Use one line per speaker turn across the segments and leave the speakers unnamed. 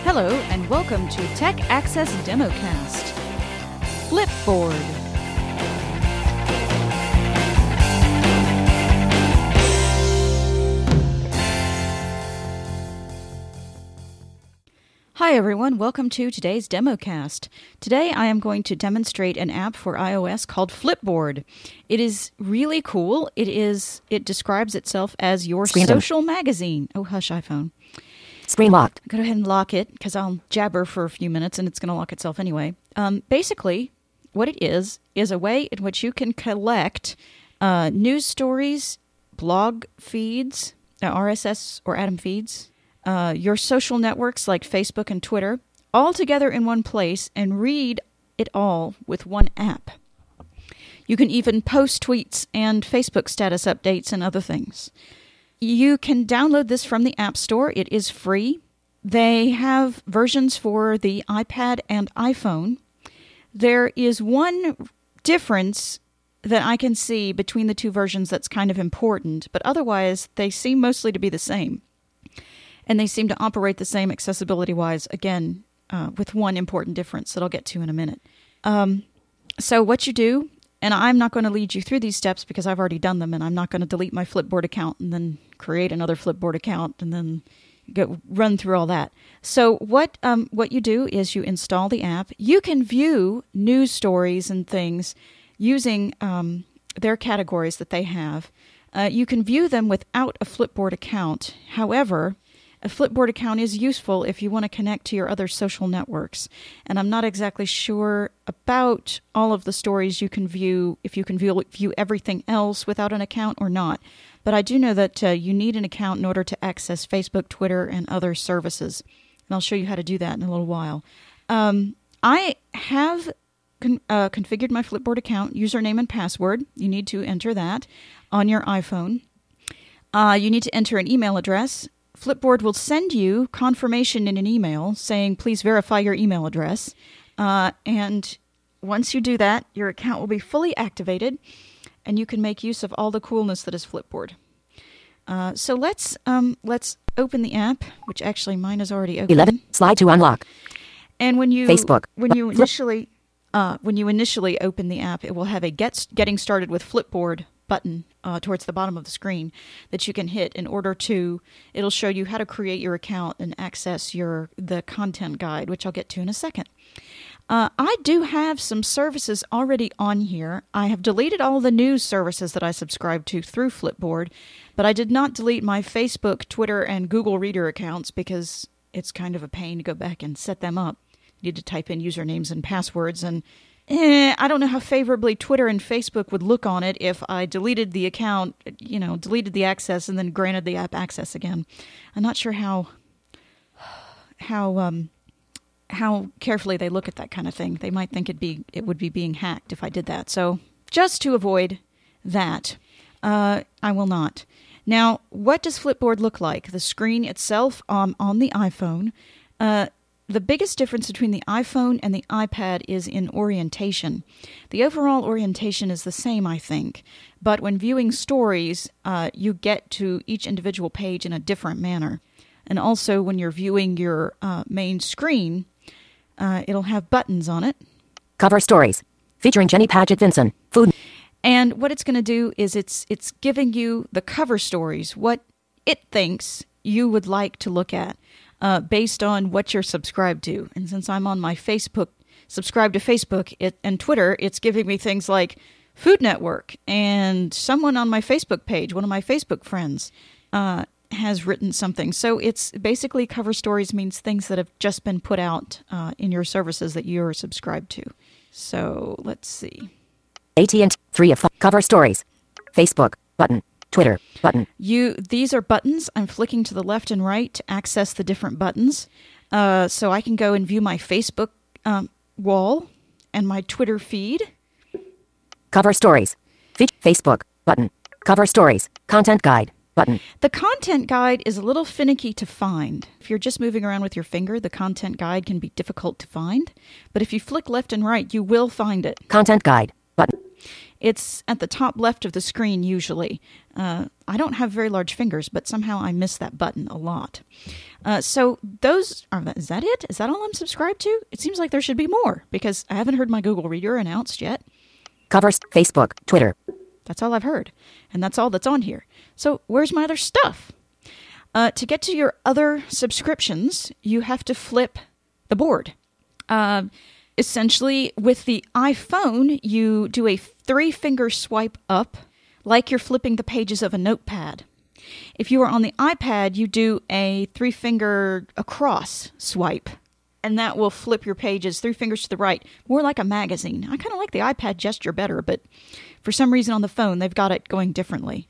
Hello, and welcome to Tech Access Democast. Flipboard. Hi everyone, welcome to today's Democast. Today I am going to demonstrate an app for iOS called Flipboard. It is really cool. It describes itself as your social magazine. Oh, hush, iPhone.
Screen locked.
Go ahead and lock it, because I'll jabber for a few minutes and it's going to lock itself anyway. Basically, what it is a way in which you can collect news stories, blog feeds, RSS or Atom feeds, your social networks like Facebook and Twitter, all together in one place and read it all with one app. You can even post tweets and Facebook status updates and other things. You can download this from the App Store. It is free. They have versions for the iPad and iPhone. There is one difference that I can see between the two versions that's kind of important, but otherwise they seem mostly to be the same. And they seem to operate the same accessibility-wise, again, with one important difference that I'll get to in a minute. So what you do, and I'm not going to lead you through these steps because I've already done them, and I'm not going to delete my Flipboard account and then create another Flipboard account and then run through all that. So what you do is you install the app. You can view news stories and things using their categories that they have. You can view them without a Flipboard account. However, a Flipboard account is useful if you want to connect to your other social networks. And I'm not exactly sure about all of the stories you can view, if you can view everything else without an account or not. But I do know that you need an account in order to access Facebook, Twitter, and other services. And I'll show you how to do that in a little while. I have configured my Flipboard account, username and password. You need to enter that on your iPhone. You need to enter an email address. Flipboard will send you confirmation in an email saying, please verify your email address. And once you do that, your account will be fully activated and you can make use of all the coolness that is Flipboard. So let's open the app, which actually mine is already open.
11. Slide to unlock.
And when you
Facebook.
when you initially open the app, it will have a getting started with Flipboard button towards the bottom of the screen that you can hit in order to, it'll show you how to create your account and access the content guide, which I'll get to in a second. I do have some services already on here. I have deleted all the news services that I subscribe to through Flipboard, but I did not delete my Facebook, Twitter, and Google Reader accounts because it's kind of a pain to go back and set them up. You need to type in usernames and passwords, and I don't know how favorably Twitter and Facebook would look on it if I deleted the account, deleted the access and then granted the app access again. I'm not sure how carefully they look at that kind of thing. They might think it would be being hacked if I did that. So just to avoid that, I will not. Now, what does Flipboard look like? The screen itself on the iPhone. The biggest difference between the iPhone and the iPad is in orientation. The overall orientation is the same, I think, but when viewing stories, you get to each individual page in a different manner. And also, when you're viewing your main screen, it'll have buttons on it.
Cover stories, featuring Jenny Paget Vinson. Food.
And what it's going to do is it's giving you the cover stories, what it thinks you would like to look at. Based on what you're subscribed to. And since I'm on my subscribed to Facebook and Twitter, it's giving me things like Food Network. And someone on my Facebook page, one of my Facebook friends, has written something. So it's basically cover stories means things that have just been put out in your services that you're subscribed to. So let's see.
AT&T 3 of 5. Cover stories. Facebook button. Twitter button.
These are buttons. I'm flicking to the left and right to access the different buttons. So I can go and view my Facebook wall and my Twitter feed.
Cover stories. Facebook button. Cover stories. Content guide button.
The content guide is a little finicky to find. If you're just moving around with your finger, the content guide can be difficult to find. But if you flick left and right, you will find it.
Content guide button.
It's at the top left of the screen usually. I don't have very large fingers, but somehow I miss that button a lot. So those are, is that it? Is that all I'm subscribed to? It seems like there should be more because I haven't heard my Google Reader announced yet.
Covers, Facebook, Twitter.
That's all I've heard. And that's all that's on here. So where's my other stuff? To get to your other subscriptions, you have to flip the board. Essentially, with the iPhone, you do a 3-finger swipe up, like you're flipping the pages of a notepad. If you are on the iPad, you do a 3-finger across swipe, and that will flip your pages 3 fingers to the right, more like a magazine. I kind of like the iPad gesture better, but for some reason on the phone, they've got it going differently.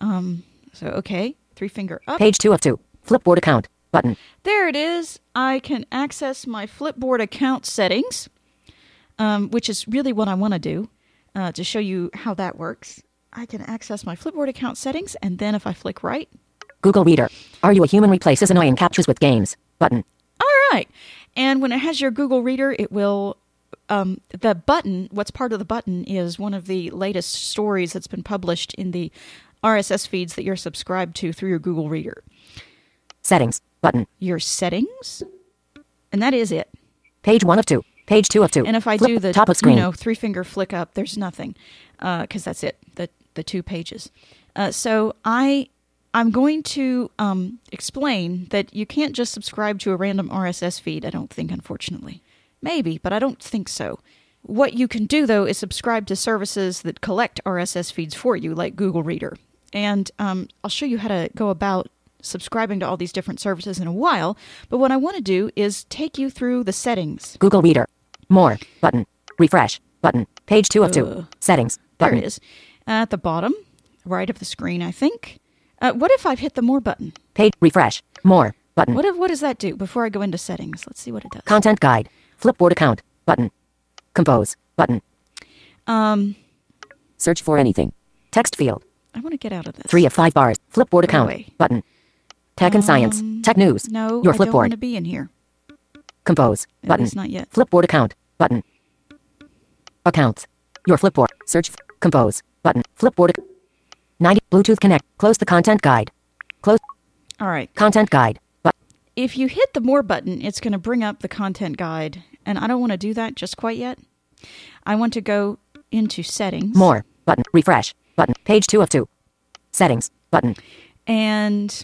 Okay, 3-finger up.
Page 2 of 2. Flipboard account. Button.
There it is. I can access my Flipboard account settings, which is really what I want to do, to show you how that works. I can access my Flipboard account settings, and then if I flick right...
Google Reader. Are you a human replaces annoying captures with games? Button.
All right. And when it has your Google Reader, it will... the button, what's part of the button is one of the latest stories that's been published in the RSS feeds that you're subscribed to through your Google Reader.
Settings. Button.
Your settings. And that is it.
Page 1 of 2. Page 2 of 2.
And if I
Flip
do the
top of screen.
3-finger flick up, there's nothing. Because that's it. The 2 pages. So I'm going to explain that you can't just subscribe to a random RSS feed, I don't think, unfortunately. Maybe, but I don't think so. What you can do, though, is subscribe to services that collect RSS feeds for you, like Google Reader. And I'll show you how to go about subscribing to all these different services in a while, but what I want to do is take you through the settings.
Google Reader. More. Button. Refresh. Button. Page 2 of 2. Settings. Button.
There it is. At the bottom, right of the screen, I think. What if I've hit the More button?
Page. Refresh. More. Button.
What does that do before I go into settings? Let's see what it does.
Content guide. Flipboard account. Button. Compose. Button. Search for anything. Text field.
I want to get out of this.
3 of 5 bars. Flipboard account.
away.
Button. Tech and science. Tech news.
No,
Your
I don't want
Flipboard.
to be in here.
Compose.
At
Button.
least not yet.
Flipboard account. Button. Accounts. Your Flipboard. Search. Compose. Button. Flipboard. 90. Bluetooth connect. Close the content guide. Close.
All right.
Content guide.
If you hit the More button, it's going to bring up the content guide, and I don't want to do that just quite yet. I want to go into settings.
More. Button. Refresh. Button. Page 2 of 2. Settings. Button.
And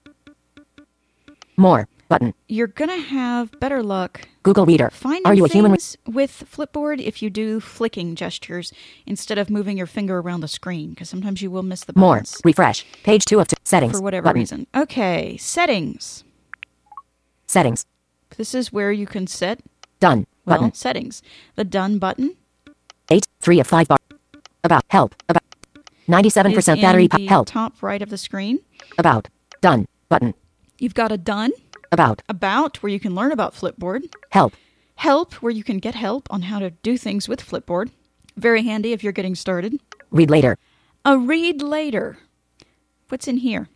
More. Button.
you're going to have better luck
Google Reader.
finding
Are you a human?
things with Flipboard if you do flicking gestures instead of moving your finger around the screen, because sometimes you will miss the
More.
buttons
Refresh. Page 2 of 2. Settings.
for whatever
Button.
reason. Okay, settings.
Settings.
This is where you can set,
Done.
well,
Button.
settings. The Done button
8. 3 of 5 bar. About. Help. About. 97%
is in
battery.
the
Help.
top right of the screen.
About. Done. Button.
You've got a Done,
About.
About, where you can learn about Flipboard.
Help.
Help, where you can get help on how to do things with Flipboard. Very handy if you're getting started.
Read later.
A Read Later. What's in here?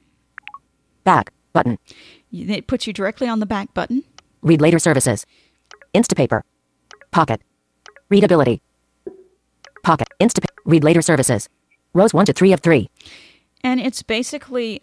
Back. Button.
It puts you directly on the back button.
Read later services. Instapaper. Pocket. Readability. Pocket. Instapaper. Read later services. Rows 1 to 3 of 3.
And it's basically,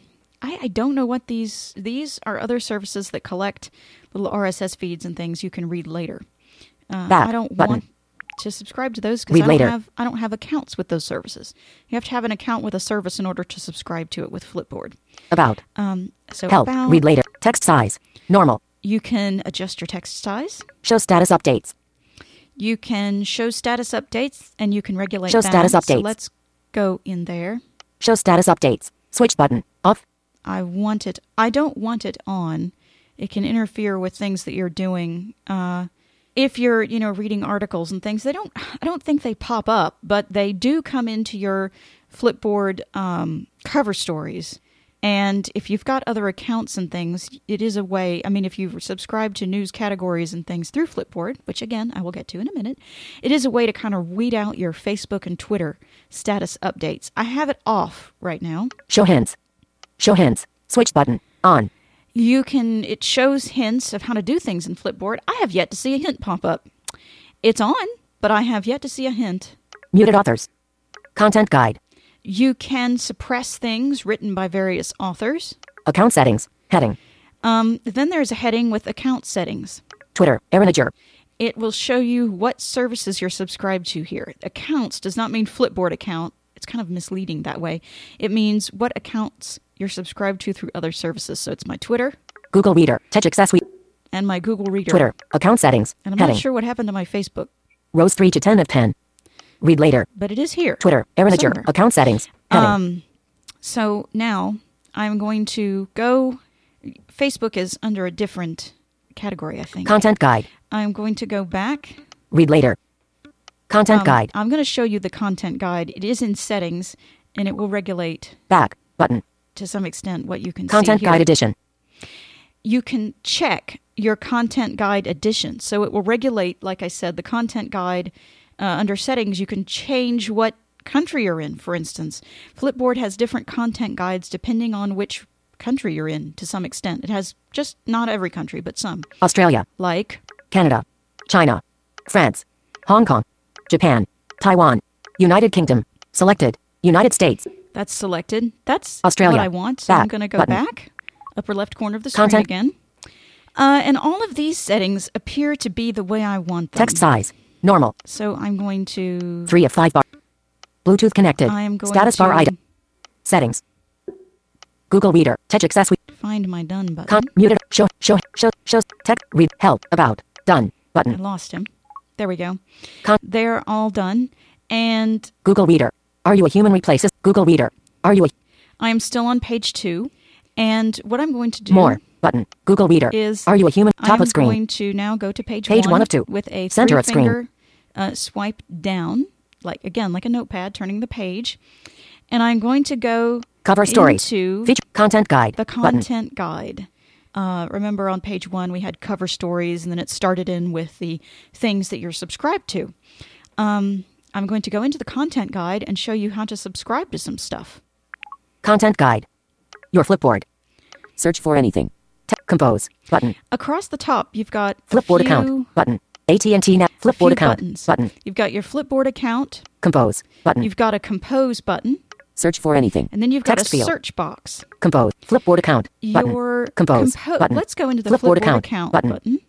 I don't know what these are other services that collect little RSS feeds and things you can read later.
Back
I don't
button.
want to subscribe to those
Read
because
later.
I don't have accounts with those services. You have to have an account with a service in order to subscribe to it with Flipboard.
About.
So
Help.
about,
Read later. Text size. Normal.
you can adjust your text size.
Show status updates.
You can show status updates, and you can regulate
Show
that.
status
So
updates.
let's go in there.
Show status updates. Switch button. Off.
I don't want it on. It can interfere with things that you're doing. If you're, reading articles and things, I don't think they pop up, but they do come into your Flipboard cover stories. And if you've got other accounts and things, it is a way, if you subscribe to news categories and things through Flipboard, which again, I will get to in a minute, it is a way to kind of weed out your Facebook and Twitter status updates. I have it off right now.
Show hints. Show hints. Switch button. On.
It shows hints of how to do things in Flipboard. I have yet to see a hint pop up. It's on, but I have yet to see a hint.
Muted authors. Content guide.
You can suppress things written by various authors.
Account settings. Heading.
Then there's a heading with account settings.
Twitter. Erinager.
It will show you what services you're subscribed to here. Accounts does not mean Flipboard account. It's kind of misleading that way. It means what accounts you're subscribed to through other services. So it's my Twitter.
Google Reader. Tech Access Suite.
And my Google Reader.
Twitter. Account settings.
And I'm
Heading.
not sure what happened to my Facebook.
Rows 3 to 10 of 10. Read later.
But it is here.
Twitter. Erinager.
somewhere.
Account settings. Heading.
So now I'm going to go. Facebook is under a different category, I think.
Content guide.
I'm going to go back.
Read later. Content guide.
I'm going to show you the content guide. It is in settings, and it will regulate
Back. Button.
to some extent what you can
Content
see here.
guide edition.
You can check your content guide edition. So it will regulate, like I said, the content guide. Under settings, you can change what country you're in, for instance. Flipboard has different content guides depending on which country you're in to some extent. It has just not every country, but some.
Australia.
Like,
Canada. China. France. Hong Kong. Japan. Taiwan. United Kingdom. Selected. United States.
that's selected. That's
Australia.
what I want. So I'm
Back.
going to go
Button.
back. Upper left corner of the screen
Content.
again. And all of these settings appear to be the way I want them.
Text size. Normal.
So I'm going to...
3 of 5 bar. Bluetooth connected.
I am going
Status bar
to
item. Settings. Google Reader. Tech Access Suite.
find my done button.
Muted. Show. Text. Read. Help. About. Done.
I
Button.
lost him. There we go.
Con-
They're all done. And
Google Reader. Are you a human replaces? Google Reader. Are you a
I am still on page 2. And what I'm going to do
more button? Google Reader.
is
Are you a human? Top
I'm
of screen.
going to now go to page,
Page 1 of 2.
with a
Center of screen.
three-finger swipe down, like a notepad, turning the page. And I'm going to go
Cover stories.
into
Feature content guide.
the
Button.
content guide. Remember on page 1 we had cover stories, and then it started in with the things that you're subscribed to. I'm going to go into the content guide and show you how to subscribe to some stuff.
Content guide. Your Flipboard. Search for anything. Compose button.
Across the top, you've got
Flipboard
a few,
account button. AT&T Net
a few
Flipboard account
buttons.
button.
You've got your Flipboard account.
Compose button.
You've got a compose button.
Search for anything.
And then you've got
Text
a
field.
search box.
Compose Flipboard account button.
Your
Compose button.
Let's go into the
Flipboard
Flipboard
account
account
button.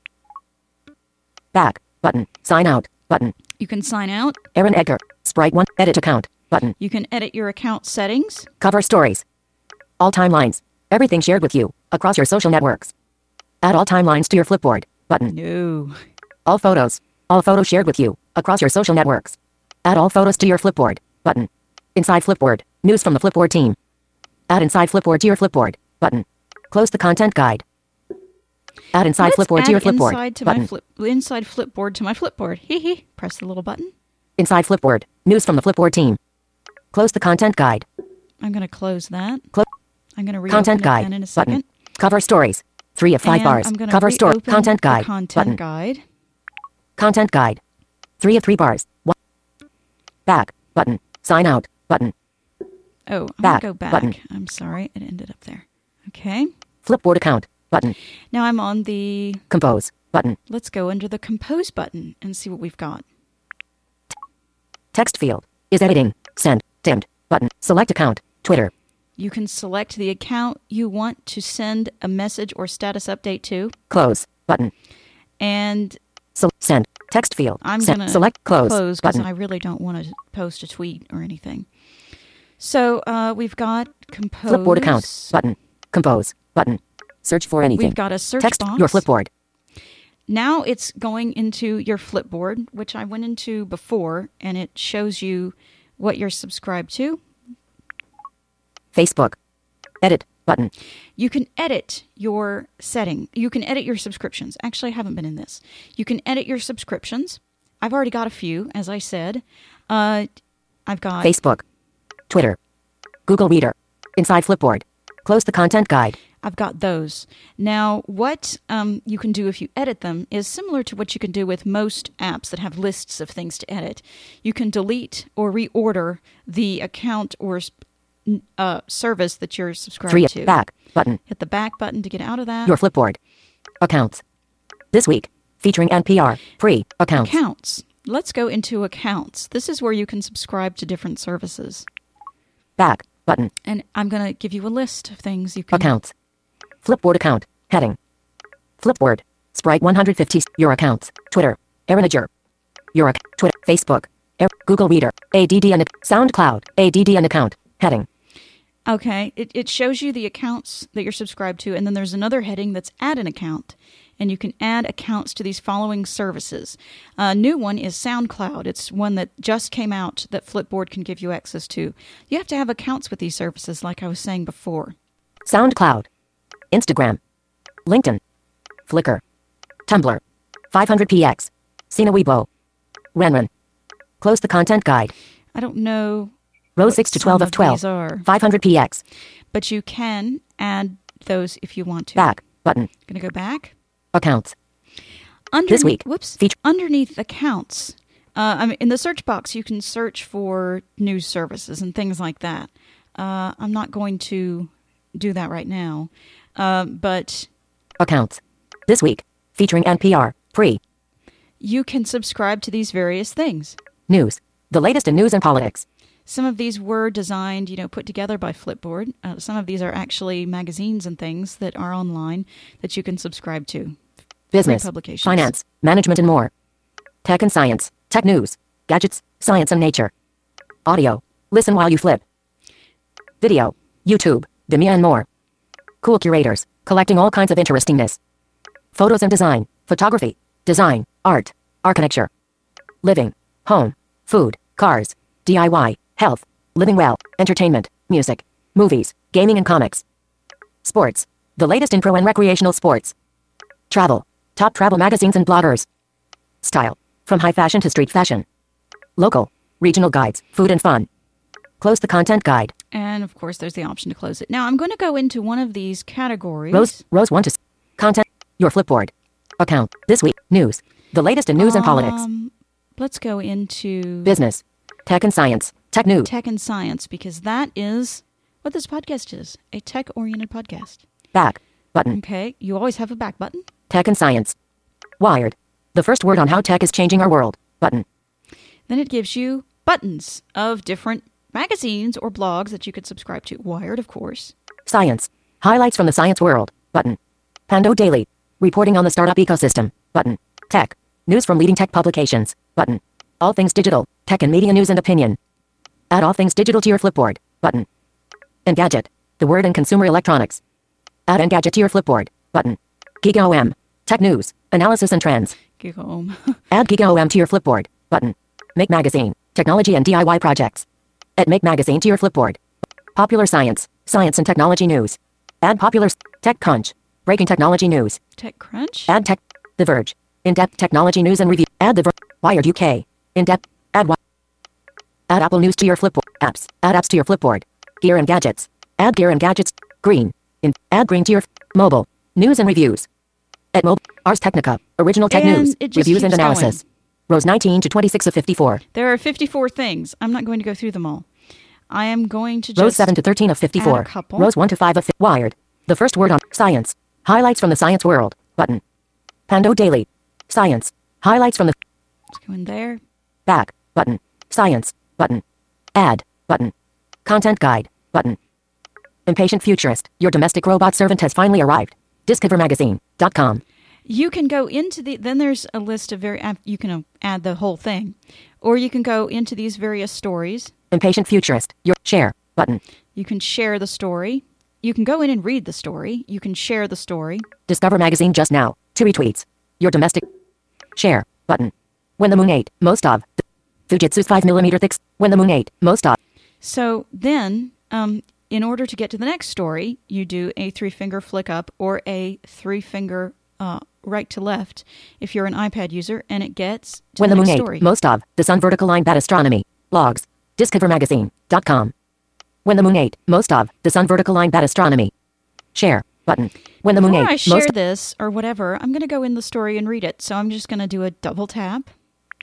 Back button. Sign out button.
You can sign out.
Aaron Edgar. Sprite 1 edit account button.
You can edit your account settings.
Cover stories. All timelines. Everything shared with you across your social networks. Add all timelines to your Flipboard button.
No.
All photos. All photos shared with you across your social networks. Add all photos to your Flipboard button. Inside Flipboard. News from the Flipboard team. Add inside Flipboard to your Flipboard button. Close the content guide. Add inside
Let's
Flipboard
add
to your Flipboard
inside to
button.
inside Flipboard to my Flipboard. Hee hee. Press the little button.
Inside Flipboard. News from the Flipboard team. Close the content guide.
I'm going to close that.
Close
I'm going to reopen
content
it
guide
again in a
button.
second.
Cover stories. 3 of 5
And
bars.
I'm going to
Cover story.
reopen
Content
the
guide
content
button.
guide.
Content guide. 3 of 3 bars. Back button. Sign out button.
Oh, I'm
Back
going to go back.
button.
I'm sorry. It ended up there. Okay.
Flipboard account button.
Now I'm on the...
Compose button.
Let's go under the compose button and see what we've got.
Text field is editing. Send dimmed button. Select account. Twitter.
You can select the account you want to send a message or status update to.
Close button.
And
Send text field.
I'm
Send.
going to
Select close
because
button.
I really don't want to post a tweet or anything. So we've got compose.
Flipboard account button. Compose button. Search for anything.
We've got a search
Text
box.
your Flipboard.
Now it's going into your Flipboard, which I went into before, and it shows you what you're subscribed to.
Facebook. Edit button.
You can edit your setting. You can edit your subscriptions. Actually, I haven't been in this. You can edit your subscriptions. I've already got a few, as I said. I've got
Facebook. Twitter. Google Reader. Inside Flipboard. Close the content guide.
I've got those. Now, what you can do if you edit them is similar to what you can do with most apps that have lists of things to edit. You can delete or reorder the account or service that you're subscribed
3
to.
back button.
Hit the back button to get out of that.
Your Flipboard. Accounts. This week. Featuring NPR. Free accounts.
Accounts. Let's go into accounts. This is where you can subscribe to different services.
Back. Button.
And I'm going to give you a list of things you can...
Accounts. Flipboard account. Heading. Flipboard. Sprite 150. Your accounts. Twitter. Erinager. Your account. Twitter. Facebook. Google Reader. ADD and SoundCloud. ADD and account. Heading.
Okay. It shows you the accounts that you're subscribed to, and then there's another heading that's add an account. And you can add accounts to these following services. A new one is SoundCloud. It's one that just came out that Flipboard can give you access to. You have to have accounts with these services, like I was saying before.
SoundCloud. Instagram. LinkedIn. Flickr. Tumblr. 500px. Sina Weibo. Renren. Close the content guide.
I don't know.
Row 6 to 12 of 12.
These are.
500px.
But you can add those if you want to.
Back. Button.
Going to go back.
Accounts.
Underneath,
This week.
Whoops.
Feature.
Underneath accounts. In the search box, you can search for news services and things like that. I'm not going to do that right now. But
Accounts. This week. Featuring NPR. Pre.
you can subscribe to these various things.
News. The latest in news and politics.
Some of these were designed, put together by Flipboard. Some of these are actually magazines and things that are online that you can subscribe to.
Business.
Free publications.
Finance. Management and more. Tech and science. Tech news. Gadgets. Science and nature. Audio. Listen while you flip. Video. YouTube. Vimeo and more. Cool curators. Collecting all kinds of interestingness. Photos and design. Photography. Design. Art. Architecture. Living. Home. Food. Cars. DIY. Health. Living well. Entertainment. Music. Movies. Gaming and comics. Sports. The latest in pro and recreational sports. Travel. Top travel magazines and bloggers. Style. From high fashion to street fashion. Local. Regional guides. Food and fun. Close the content guide.
And, of course, there's the option to close it. Now, I'm going to go into one of these categories.
Rows 1 to content. Your Flipboard. Account. This week. News. The latest in news and politics.
Let's go into
Business. Tech and science. Tech news.
tech and science, because that is what this podcast is, a tech-oriented podcast.
Back. Button.
Okay, you always have a back button.
Tech and science. Wired. The first word on how tech is changing our world. Button.
Then it gives you buttons of different magazines or blogs that you could subscribe to. Wired, of course.
Science. Highlights from the science world. Button. Pando Daily. Reporting on the startup ecosystem. Button. Tech. News from leading tech publications. Button. All things digital. Tech and media news and opinion. Add all things digital to your Flipboard. Button. Engadget. The word in consumer electronics. Add Engadget to your Flipboard. Button. GigaOM. Tech news. Analysis and trends.
Giggle.
Add GigaOM to your Flipboard. Button. Make Magazine. Technology and DIY projects. Add Make Magazine to your Flipboard. Popular science. Science and technology news. Add Popular Tech Crunch. Breaking technology news.
TechCrunch.
Add Tech. The Verge. In-depth technology news and review. Add The Verge. Wired UK. In-depth. Add Add Apple News to your Flipboard. Apps. Add apps to your Flipboard. Gear and gadgets. Add gear and gadgets. Green. Add green to your mobile. News and reviews. Add mobile. Ars Technica. Original tech
And
news.
it just
Reviews and
keeps
analysis. Rows 19 to 26 of 54.
There are 54 things. I'm not going to go through them all. I am going to just
Rows 7 to 13 of 54.
add a couple.
Rows 1 to 5 of Wired. The first word on science. Highlights from the science world. Button. Pando Daily. Science. Highlights from the
Let's go in there.
back. Button. Science. Button. Add. Button. Content guide. Button. Impatient futurist. Your domestic robot servant has finally arrived. DiscoverMagazine.com.
You can go into then there's a list of you can add the whole thing. Or you can go into these various stories.
Impatient futurist. Your share. Button.
You can share the story. You can go in and read the story. You can share the story.
Discover Magazine just now. 2 retweets. Your domestic share. Button. When the moon ate. Most of. Fujitsu's 5mm thick. When the moon ate. Most of.
So then, in order to get to the next story, you do a 3-finger flick up or a 3-finger right to left if you're an iPad user, and it gets to
When
the
the moon
next
ate.
story.
Most of. The sun vertical line bat astronomy. Logs. DiscoverMagazine.com. When the moon ate. Most of. The sun vertical line bat astronomy. Share. Button. When the moon
Before
ate.
I share
Most
this or whatever, I'm going to go in the story and read it. So I'm just going to do a double tap.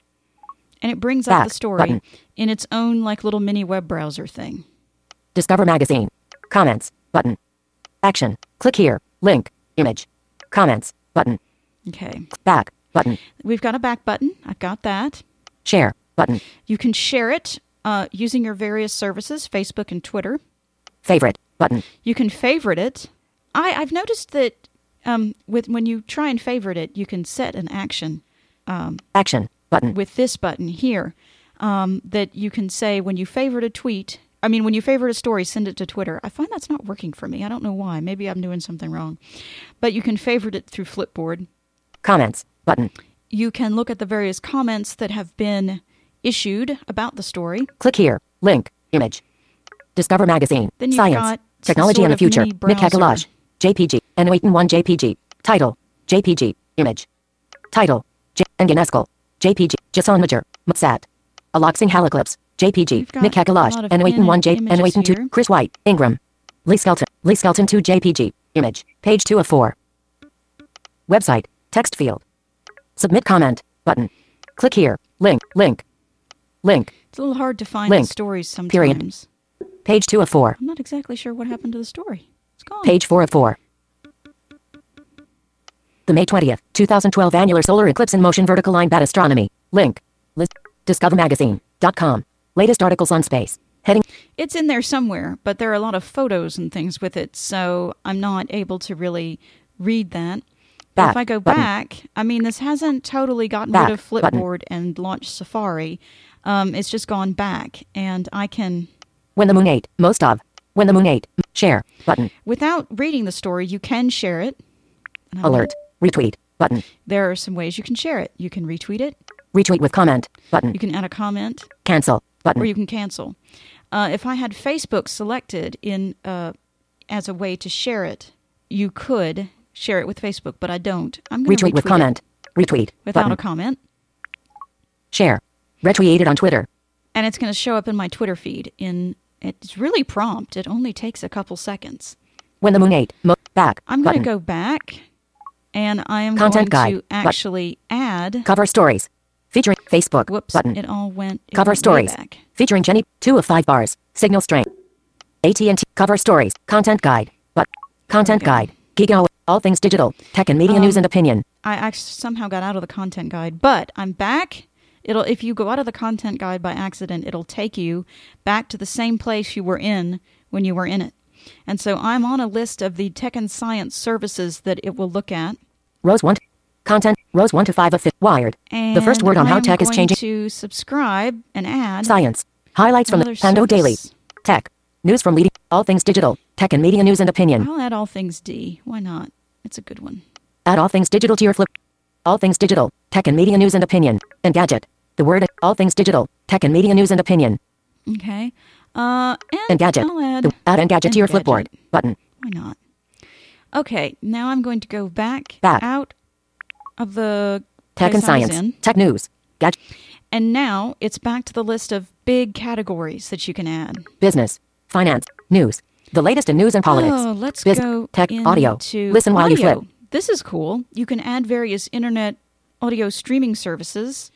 And it brings up
Back
the story
button.
in its own like little mini web browser thing.
Discover Magazine. Comments. Button. Action. Click here. Link. Image. Comments. Button.
Okay.
Back. Button.
We've got a back button. I've got that.
Share. Button.
You can share it using your various services, Facebook and Twitter.
Favorite. Button.
You can favorite it. I've noticed that when you try and favorite it, you can set an action.
Action. Button.
With this button here, that you can say when you favorite a tweet, when you favorite a story, send it to Twitter. I find that's not working for me. I don't know why. Maybe I'm doing something wrong. But you can favorite it through Flipboard.
Comments. Button.
You can look at the various comments that have been issued about the story.
Click here. Link. Image. Discover Magazine.
Then you've
Science.
got
Technology and the Future.
mini browser.
Nick Hakalaj. JPG. N81 JPG. Title. JPG. Image. Title. Enganescal. JPG. Jason Major. Mutsat. Aloxing Haliclips. JPG.
We've got
Nick
a
Hakalaj.
lot of
N81 J.
images
N82
here.
Chris White. Ingram. Lee Skelton. Lee Skelton 2 JPG. Image. Page 2 of 4. Website. Text field. Submit comment. Button. Click here. Link. Link. Link.
It's a little hard to find
Link.
the stories sometimes.
Period. Page 2 of 4.
I'm not exactly sure what happened to the story. It's gone.
Page 4 of 4. The May 20th, 2012 annular solar eclipse in motion vertical line bat astronomy. Link. List. Discovermagazine.com. Latest articles on space. Heading.
It's in there somewhere, but there are a lot of photos and things with it, so I'm not able to really read that. But
Back
if I go
button.
back, this hasn't totally gotten
Back
rid of
button.
Flipboard and launched Safari. It's just gone back, and I can,
When the moon ate. Most of. When the moon ate. Share. Button.
without reading the story, you can share it. And I
Alert. Retweet. Button.
There are some ways you can share it. You can retweet it,
Retweet with comment. Button.
you can add a comment,
Cancel. Button.
or you can cancel. If I had Facebook selected in as a way to share it, you could share it with Facebook, but I don't. I'm going to
Retweet with
retweet
comment.
it
Retweet.
without
Button.
a comment,
Share. Retweeted on Twitter.
and it's going to show up in my Twitter feed. It's really prompt. It only takes a couple seconds.
When the moon ate. Back.
I'm going to
Button.
go back, and I am
Content
going to
guide.
actually add.
Cover stories. Featuring Facebook.
Whoops!
Button.
It all went. It
Cover
went way
stories.
back.
Featuring Jenny. 2 of 5 bars. Signal strength. AT&T. Cover stories. Content guide. But. Content
Okay.
guide. Giga. All things digital. Tech and media news and opinion.
I actually somehow got out of the content guide, but I'm back. If you go out of the content guide by accident, it'll take you back to the same place you were in when you were in it. And so I'm on a list of the tech and science services that it will look at.
Rows 1. Content. Rows 1 to 5 of 5. Wired.
And
The first word on
I
how
am
tech is
going
changing.
to subscribe and add
Science. Highlights from the
another
Pando Daily.
service.
Tech. News from leading. All things digital. Tech and media news and opinion.
I'll add all things D. Why not? It's a good one.
Add all things digital to your flip. All things digital. Tech and media news and opinion. Engadget. The word. All things digital. Tech and media news and opinion.
Okay.
Engadget.
I'll add
Add Engadget to your
Engadget.
Flipboard. Button.
Why not? Okay, now I'm going to go back
Back.
out of the
Tech and
place I was
science.
in,
Tech news. Gadget.
and now it's back to the list of big categories that you can add.
Business. Finance. News. The latest in news and politics.
Oh, let's
Biz-
go
Tech.
into
Audio. Listen while you
audio.
flip.
This is cool. You can add various internet audio streaming services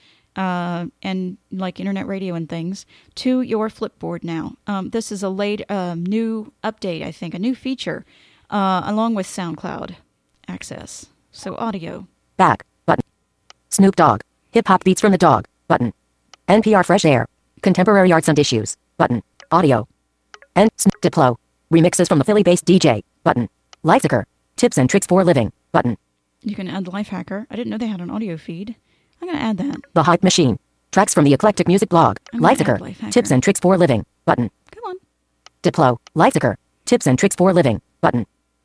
and like internet radio and things to your Flipboard now. This is a new update, I think, a new feature along with SoundCloud access. So audio.
Back. Button. Snoop Dogg. Hip hop beats from the dog. Button. NPR Fresh Air. Contemporary arts and issues. Button. Audio. And Diplo. Remixes from the Philly-based DJ. Button. Lifehacker. Tips and tricks for a living. Button.
You can add Lifehacker. I didn't know they had an audio feed. I'm going to add that.
The Hype Machine. Tracks from the eclectic music blog.
I'm gonna add
Lifehacker.
Lifehacker.
Tips and tricks for a living. Button.
Come on.
Diplo. Lifehacker. Tips and tricks for a living. Button.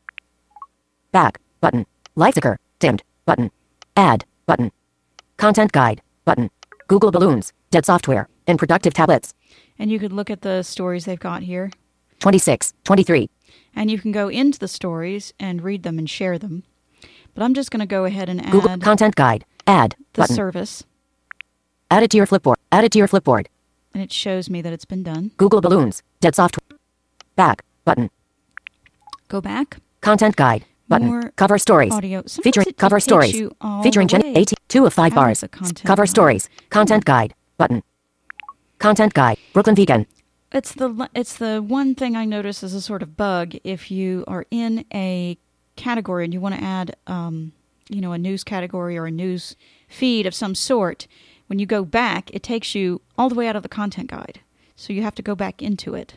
Back. Button. Lifehacker. Dimmed. Button. Add. Button. Content guide. Button. Google Balloons. Dead software. And productive tablets.
And you could look at the stories they've got here.
26. 23.
And you can go into the stories and read them and share them. But I'm just going to go ahead and add
Google Content Guide. Add.
the
Button.
service.
Add it to your Flipboard. Add it to your Flipboard.
And it shows me that it's been done.
Google Balloons. Dead software. Back. Button.
Go back.
Content Guide. Button.
More
Cover stories.
audio. Sometimes
Featuring
it
cover
takes
stories.
you all
Featuring
the
Jenny.
way
2 of 5
out of
bars.
the content
Cover
guide.
stories. Content Guide. Button. Content Guide. Brooklyn Vegan.
It's the one thing I notice as a sort of bug if you are in a category and you want to add a news category or a news feed of some sort. when you go back, it takes you all the way out of the content guide. So you have to go back into it.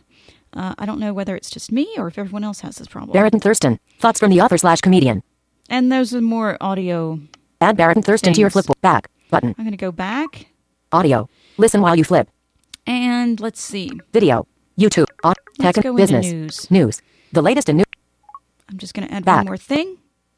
I don't know whether it's just me or if everyone else has this problem.
Barrett and Thurston. Thoughts from the author/comedian.
And those are more audio.
Add Barrett and Thurston to your Flipboard. Back button.
I'm going to go back.
Audio. Listen while you flip.
And let's see.
Video. YouTube. Tech
Let's go
and business.
into news.
News. The latest in news.
I'm just going to add
Back.
one more thing.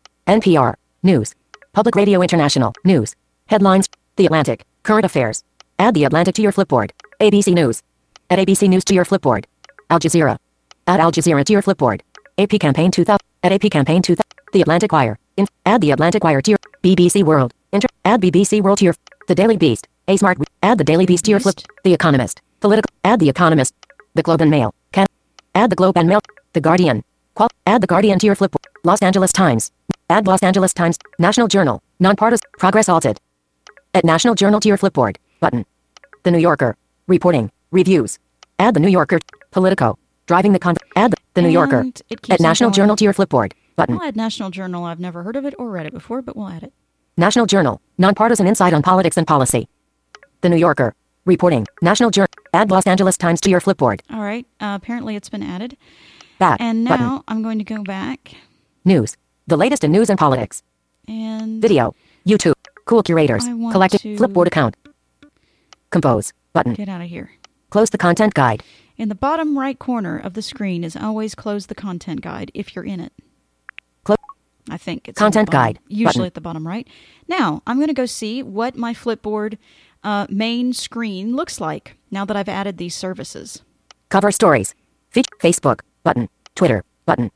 NPR. News. Public Radio International. News. Headlines. The Atlantic. Current affairs. Add The Atlantic to your Flipboard. ABC News. Add ABC News to your Flipboard. Al Jazeera. Add Al Jazeera to your Flipboard. AP Campaign 2000. Add AP Campaign 2000. The Atlantic Wire. Add The Atlantic Wire to your BBC World. Add BBC World to your The Daily Beast. A Smart. Add The Daily Beast to your Flip. The Economist. Political. Add The Economist. The Globe and Mail. Add The Globe and Mail. The Guardian. Add The Guardian to your Flipboard. Los Angeles Times. Add Los Angeles Times. National Journal. Nonpartisan. Progress halted. Add National Journal to your Flipboard. Button. The New Yorker. Reporting. Reviews. Add The New Yorker. Politico. Driving the Add the New Yorker.
And it keeps
Add
on
National
going.
Journal to your Flipboard. Button.
We'll add National Journal. I've never heard of it or read it before, but we'll add it.
National Journal. Nonpartisan insight on politics and policy. The New Yorker. Reporting. National Journal. Add Los Angeles Times to your Flipboard.
All right. Apparently it's been added.
Back.
And
Button.
now I'm going to go back
News. The latest in news and politics.
and
Video. YouTube. Cool curators.
I want
Collective.
to-
Flipboard account. Compose. Button.
get out of here.
Close the content guide.
In the bottom right corner of the screen is always close the content guide if you're in it.
Close.
I think it's
Content
on the bottom,
guide
usually
button.
at the bottom right. Now I'm going to go see what my Flipboard main screen looks like now that I've added these services.
Cover stories. Facebook. Button. Twitter. Button.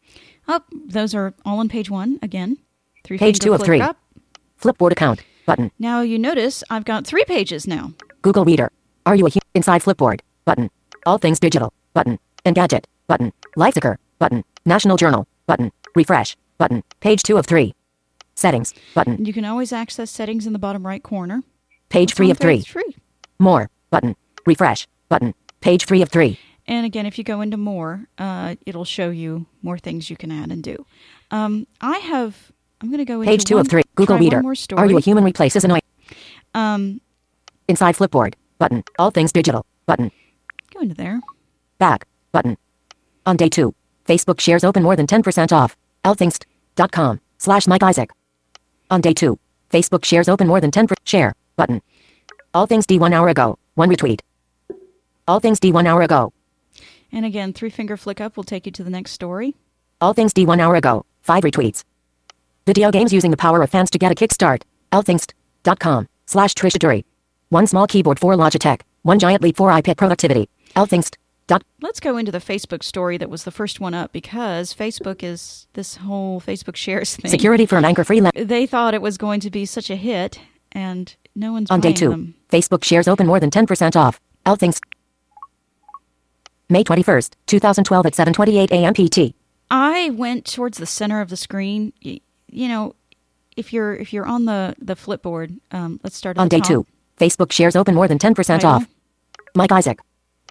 Oh, those are all on page 1 again.
Page 2 of
flick
3.
up.
Flipboard account. Button.
Now you notice I've got 3 pages now.
Google Reader. Are you a Inside Flipboard. Button. All things digital. Button. Engadget. Button. Lifehacker. Button. National Journal. Button. Refresh. Button. Page 2 of 3. Settings. Button.
And you can always access settings in the bottom right corner.
Page 3 of 3.
Page 3.
More. Button. Refresh. Button. Page 3 of 3.
And again, if you go into more, it'll show you more things you can add and do. I'm going to go into
Page 2 of 3. Google
try
Reader.
One more story.
Are you a human replaces an
Um,
Inside Flipboard. Button. All things digital. Button.
go into there.
Back. Button. On day 2. Facebook shares open more than 10% off. allthings.com/Mike Isaac. On day 2. Facebook shares open more than 10% share. Button. All things D 1 hour ago. 1 retweet. All things D 1 hour ago.
And again, 3-finger flick up will take you to the next story.
All things D 1 hour ago. 5 retweets. Video games using the power of fans to get a kickstart. allthings.com/Trisha Dury. 1 small keyboard for Logitech. 1 giant leap for iPad productivity. allthings.
Let's go into the Facebook story that was the first one up because Facebook is this whole Facebook shares thing.
Security for an anchor-free
They thought it was going to be such a hit, and no one's
On day
buying
2.
them.
Facebook shares open more than 10% off. allthings. May 21st, 2012 at 7:28 a.m. PT.
I went towards the center of the screen. You know, if you're on the Flipboard, let's start at
On
the
day
top.
2. Facebook shares open more than 10%
Title.
off. Mike Isaac.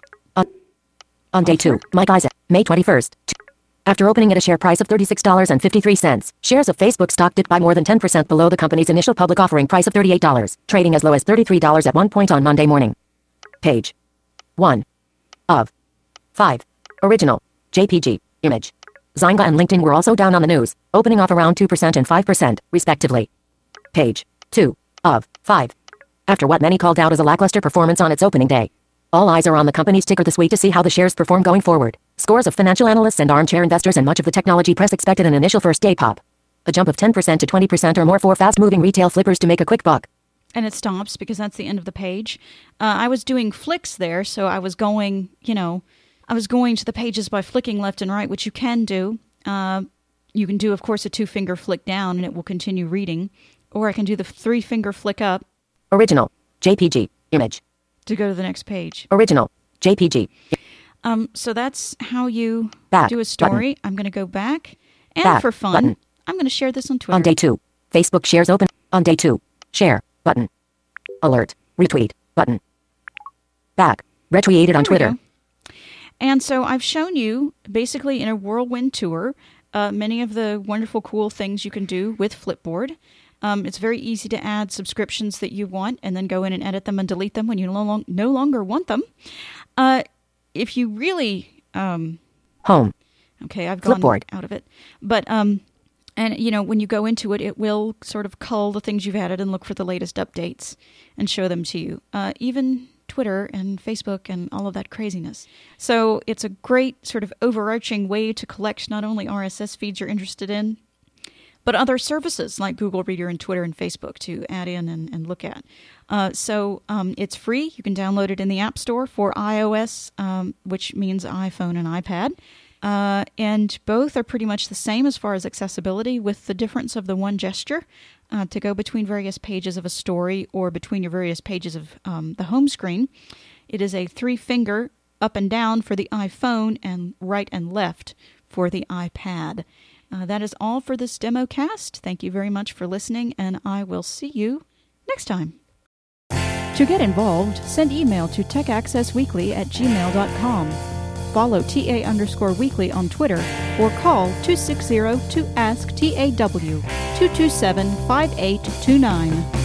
On day 2. Mike Isaac. May 21st. After opening at a share price of $36.53, shares of Facebook stock dipped by more than 10% below the company's initial public offering price of $38, trading as low as $33 at one point on Monday morning. Page 1 of 5. Original. JPG. Image. Zynga and LinkedIn were also down on the news, opening off around 2% and 5%, respectively. Page 2 of 5. After what many called out as a lackluster performance on its opening day. All eyes are on the company's ticker this week to see how the shares perform going forward. Scores of financial analysts and armchair investors and much of the technology press expected an initial first-day pop. A jump of 10% to 20% or more for fast-moving retail flippers to make a quick buck.
And it stops because that's the end of the page. I was doing flicks there, so I was going, I was going to the pages by flicking left and right, which you can do. You can do, of course, a 2-finger flick down and it will continue reading. Or I can do the 3-finger flick up.
Original. JPG. Image.
To go to the next page.
Original. JPG.
So that's how you
Back
do a story.
button.
I'm going to go back. And
Back
for fun,
button.
I'm going to share this on Twitter.
On day 2. Facebook shares open. On day 2. Share. Button. Alert. Retweet. Button. Back. Retweeted on
There we
Twitter.
go. And so I've shown you, basically in a whirlwind tour, many of the wonderful, cool things you can do with Flipboard. It's very easy to add subscriptions that you want and then go in and edit them and delete them when you no longer want them. If you really...
Home.
Okay, I've gone
Flipboard.
out of it. But, and, when you go into it, it will sort of cull the things you've added and look for the latest updates and show them to you. Even Twitter and Facebook and all of that craziness. So it's a great sort of overarching way to collect not only RSS feeds you're interested in, but other services like Google Reader and Twitter and Facebook to add in and look at. So it's free. You can download it in the App Store for iOS, which means iPhone and iPad. And both are pretty much the same as far as accessibility, with the difference of the one gesture to go between various pages of a story or between your various pages of the home screen. It is a 3-finger up and down for the iPhone and right and left for the iPad. That is all for this demo cast. Thank you very much for listening, and I will see you next time. To get involved, send email to techaccessweekly@gmail.com. Follow TA_weekly on Twitter or call 260-2ASK-TAW 227-5829.